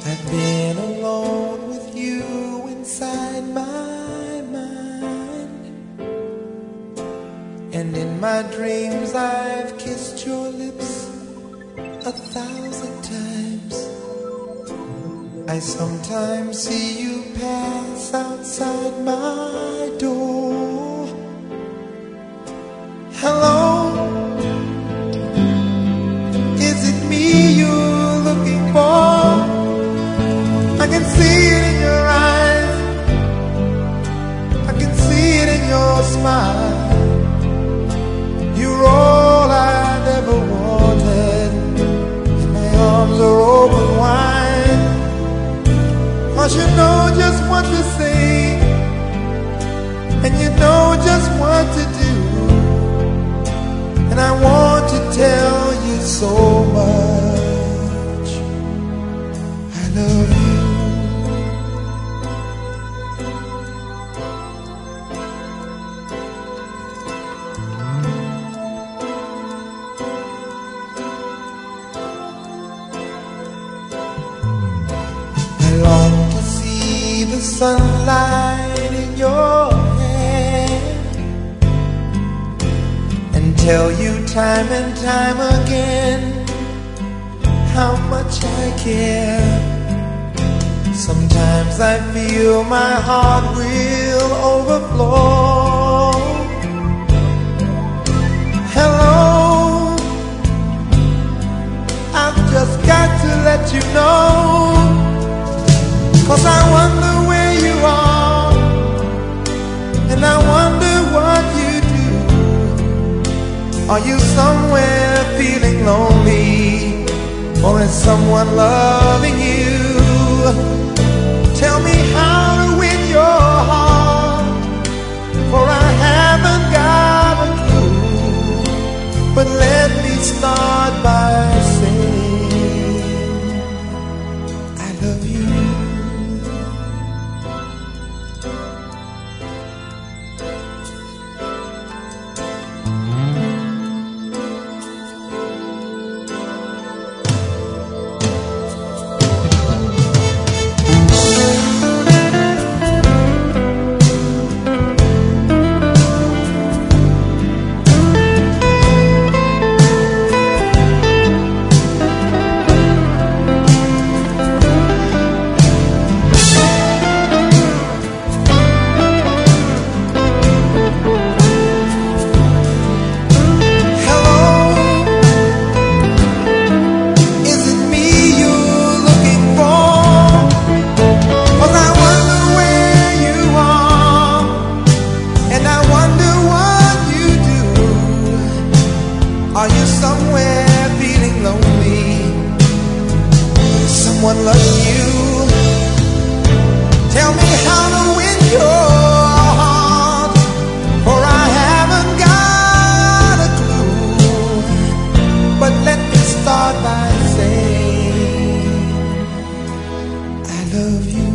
I've been alone with you inside my mind, and in my dreams I've kissed your lips 1,000 times. I sometimes see you pass outside my door. Hello, is it me you're looking for? I can see it in your eyes, I can see it in your smile. You're all I've ever wanted, and my arms are open wide. 'Cause you know just what to say, and you know just what to do, and I want to tell you so much. I love you. I long to see the sunlight in your hair and tell you time and time again how much I care. Sometimes I feel my heart will overflow. Hello, I've just got to let you know, 'cause I wonder where you are, and I wonder what you do. Are you somewhere feeling lonely, or is someone loving you? Tell me how to win your heart, for I haven't got a clue. But let me start by saying I love you. Are you somewhere feeling lonely? Is someone loving you? Tell me how to win your heart, for I haven't got a clue. But let me start by saying I love you.